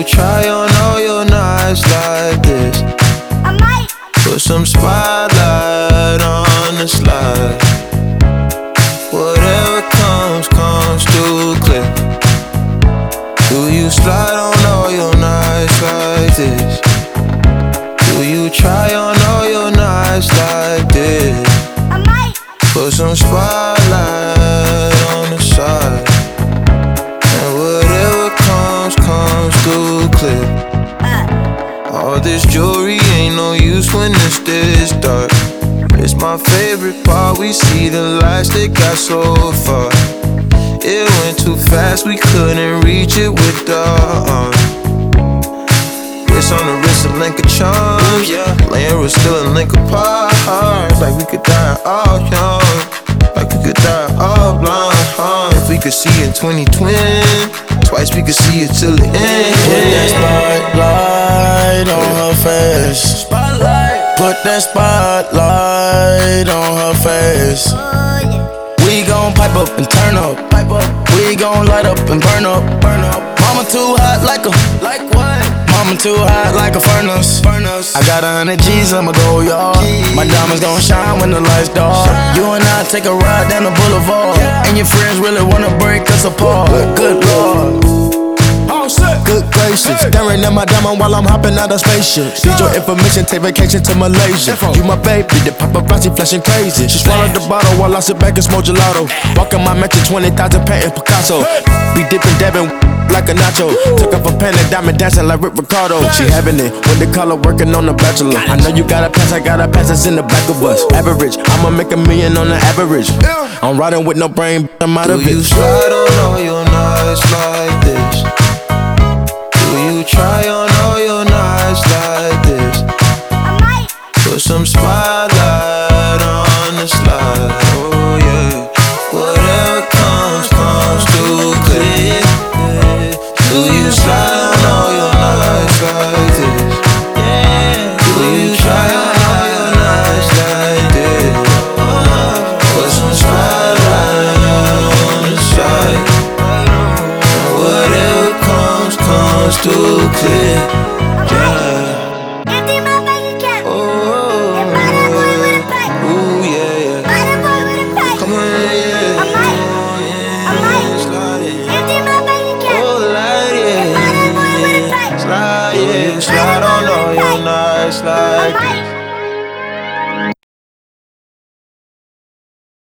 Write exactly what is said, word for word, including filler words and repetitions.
try on all your nights like this? I might put some spotlight on the slide. Whatever comes, comes through clear. Do you slide on all your nights like this? Do you try on all your nights like this? I might put some spotlight on the side. And whatever comes, comes through clear. All this jewelry ain't no use when it's this dark. It's my favorite part, we see the lights that got so far. It went too fast, we couldn't reach it with the arm. Wrist on the wrist, a link of charms, yeah. Laying was still a link apart. Like we could die all young, like we could die all blind, huh? If we could see in twenty twenty, twice we could see it till the end. Put that spotlight on her face. Spotlight. Put that spotlight on her face. oh yeah. We gon' pipe up and turn up. Pipe up. We gon' light up and burn up. Burn up. Mama too hot like a like what? Mama too hot like a furnace. Furnace. I got a hundred G's, I'ma go yard. My diamonds gon' shine when the lights dark. You and I take a ride down the boulevard, and your friends really wanna break us apart. Good Lord. Good gracious, staring at my diamond while I'm hopping out of spaceship. Need your information, take vacation to Malaysia. You my baby, the paparazzi flashing crazy. She swallowed the bottle while I sit back and smoke gelato. Walking my mansion, twenty thousand patent Picasso. Be dipping, dabbing like a nacho. Took off a pen and diamond dancing like Rick Ricardo. She having it with the color working on the Bachelor. I know you got a pass, I got a pass that's in the back of us. Average, I'ma make a million on the average. I'm riding with no brain, I'm out of it. Do you slide on all your nights like this? Do you try on all your nights like this? I might put some spotlight